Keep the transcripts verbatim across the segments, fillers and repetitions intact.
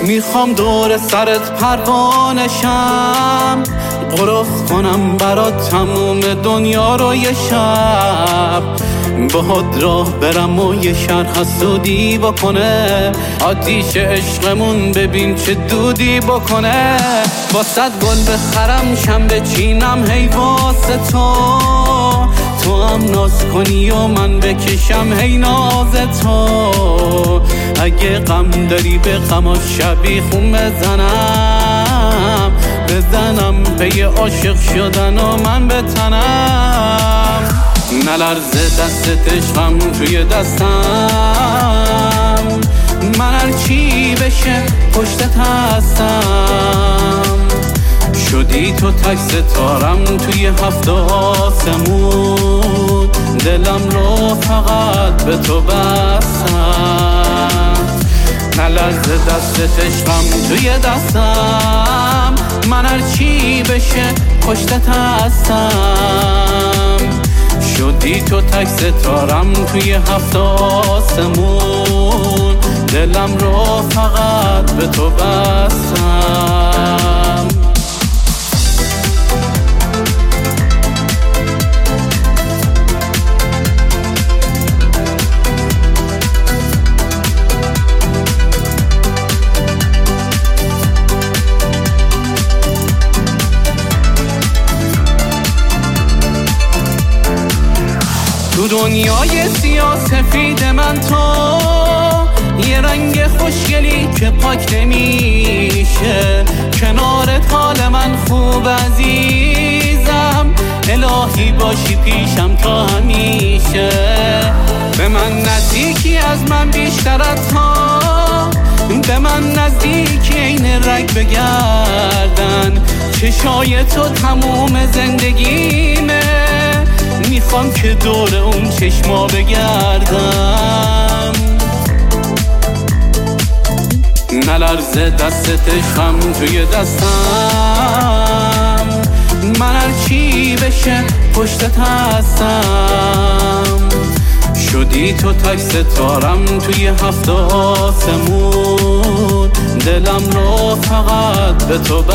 میخوام دور سرت پروانشم، غرف کنم برات تموم دنیا رو یه شب، باهات راه برم و یه شهر حسودی بکنه، آتیش عشقمون ببین چه دودی بکنه. با صد گل بخرم شم بچینم هی واسه تو، تو هم ناز کنی و من بکشم هی ناز تو. اگه غم داری به غم شبیخون بزنم، بزنم پی عاشق شدن و من بتنم. نلرزه دستت عشقم توی دستم، من هر چی بشه پشتت هستم. شدی تو تک ستارم توی هفت آسمون، دلم رو فقط به تو بستم. نلرزه دستت عشقم توی دستم، من هر چی بشه پشتت هستم. شدی تو تک ستارم توی هفت آسمون، دلم رو فقط به تو بستم. تو دنیای سیاه‌سفید من تو یه رنگ خوشگلی که پاک نمیشه، کنارت حال من خوب عزیزم، الهی باشی پیشم تا همیشه. به من نزدیکی از من بیشتر از ها، به من نزدیکی این رنگ بگردن، چشای تو تموم زندگیمه، میخوام که دور اون چشما بگردم. نلرزه دستت عشقم توی دستم، من هر چی بشه پشتت هستم. شدی تو تک ستارم توی هفت آسمون، دلم رو فقط به تو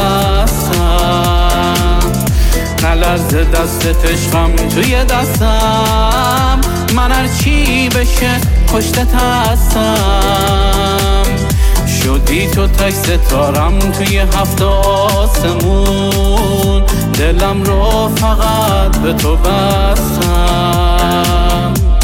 بستم. نلرزه دستت عشقم توی دستم، من هر چی بشه پشتت هستم. شدی تو تک ستارم توی هفت آسمون، دلم رو فقط به تو بستم.